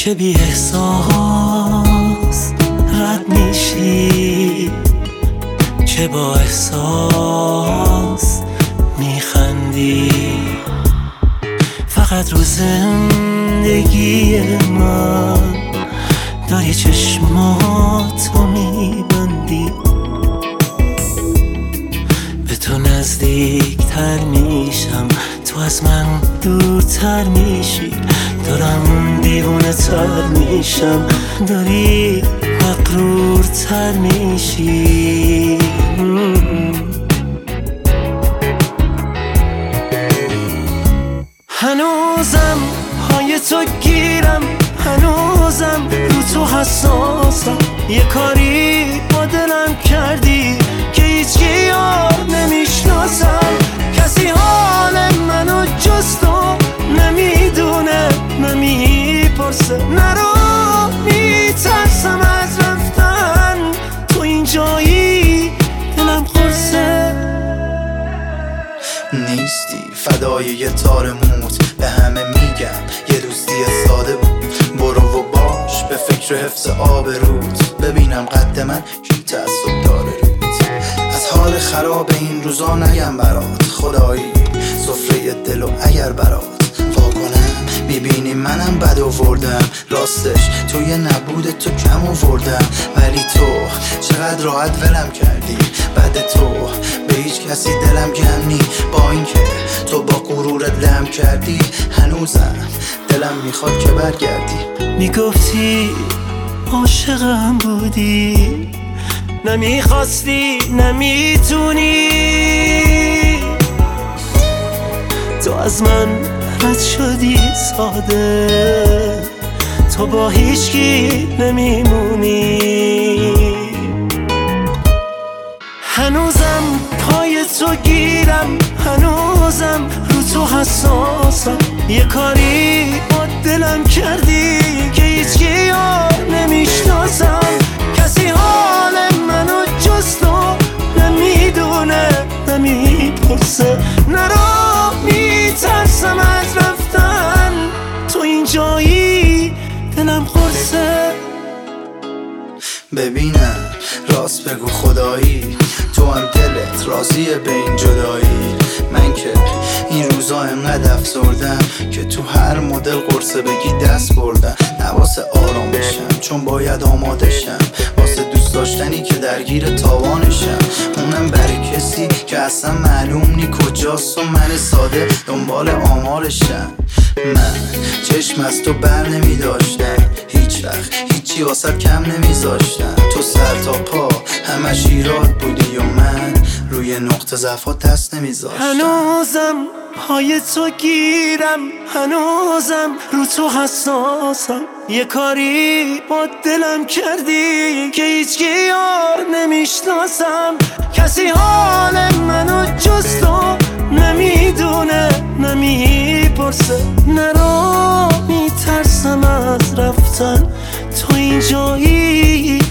که بی احساس رد میشی، که با احساس میخندی. فقط رو زندگی من داری چشماتو میبندی. به تو نزدیکتر میشم، تو از من دورتر میشی. دارم دیوونه تر میشم، داری مغرورتر میشی. هنوزم پای تو گیرم، هنوزم رو تو حساسم. یه کاری با دلم کردی که هیچکی یار نمیشناسم. کسی حال منو جز تو نمیدونه، نمیپرسه. نرو میترسم از رفتن، تو اینجایی دلم قرصه. نیستی فدای یه تار موت، به همه میگم یه دوستی ساده بود. برو و باش به فکر حفظ آبروت، ببینم قد من کی تعصب داره روت. از حال خراب این روزا نگم برات، خدایی سفره دل و اگر برات وا کنم میبینی منم بد آوردم. راستش توی نبود تو کم آوردم، ولی تو چقدر راحت ولم کردی. بعد تو به هیچ کسی دلم گرم نی، با اینکه تو با غرورت لم کردی. هنوزم دلم میخواد که برگردی. میگفتی عاشقم بودی، نمیخواستی نمیتونی. تو از من رد شدی ساده، تو با هیچکی نمیمونی. هنوزم پای تو گیرم، هنوزم رو تو حساسم. یه کاری با دلم کردی که هیچکی یار نمیشناسم. کسی حال منو جز تو نمیدونه، نمیپرسه. نرو میترسم از رفتن، تو اینجایی دلم قرصه. ببینم راست بگو خدایی، تو هم دلت راضیه به این جدایی. من که این روزا انقدر افسردم که تو هر مدل قرصه بگی دست بردم. نواسه آرام بشم چون باید آماده شم، واسه دوست داشتنی که درگیر تاوانشم. اونم برای کسی که اصلا معلوم نی کجاست و من ساده دنبال آمارشم. من چشم از تو بر نمی داشتم، هیچ وقت هیچی واسه کم نمیذاشتم. تو سر تا پا همش ایراد بودی و من روی نقطه ضعفات دست نمیذاشتم. هنوزم پای تو گیرم، هنوزم رو تو حساسم. یه کاری با دلم کردی که هیچکی یار نمیشناسم. کسی حال منو جز تو نمیدونه، نمیپرسه. نرو میترسم از رفتن، تو اینجایی